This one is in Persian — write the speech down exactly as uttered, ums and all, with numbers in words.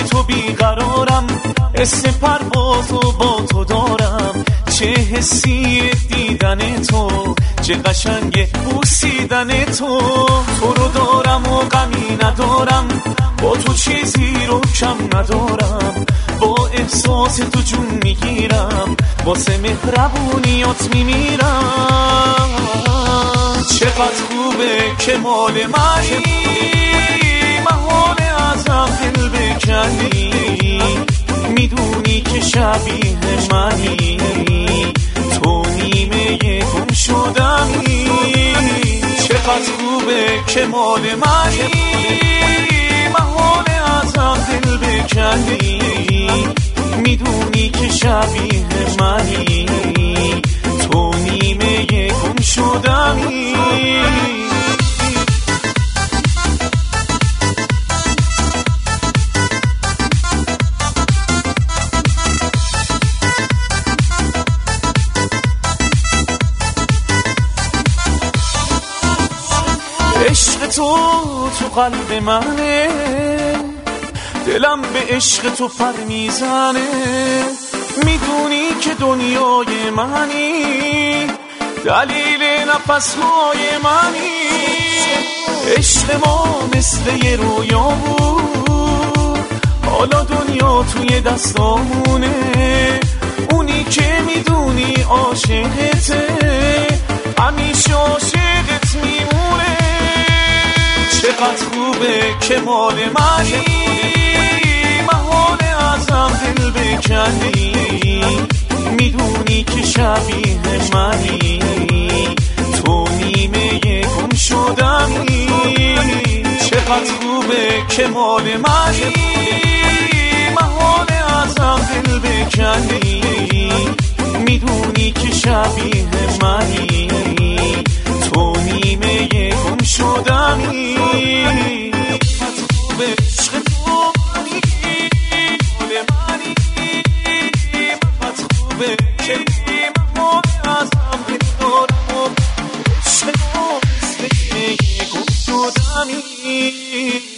تو بیقرارم، حس پرواز و با تو دارم. چه حسی دیدن تو، چه قشنگ بوسیدن تو. تو رو دارم و غمی ندارم، با تو چیزی رو کم ندارم. با احساس تو جون میگیرم، واسه مهربونیات میمیرم. چقدر خوبه که مال منی، محال ازم دل بکنی. میدونی که شبیه منی، تو نیمه گم شدمی. چقدر خوبه که مال منی، محال ازم دل بکنی. میدونی که شبیه منی، تو نیمه گم شدمی. عشق تو تو قلب منه، دلم به عشق تو پر میزنه. میدونی که دنیای منی، دلیل نفسهای منی. عشق ما مثل یه رویا بود، حالا دنیا توی دستامونه. اونی که میدونی عاشقته، همیشه عاشقت میمونه. چقدر خوبه که مال منی، محال ازم دل بکنی. میدونی که شبیه منی، تو نیمه گم شدمی. چقدر خوبه که مال منی، محال ازم دل بکنی. میدونی که شبیه منی، تو نیمه گم شدمی. خوبه عشق تو منی، مال منی. خوبه که محال ازم دل دارم و عشق تو مثل گم شدمی.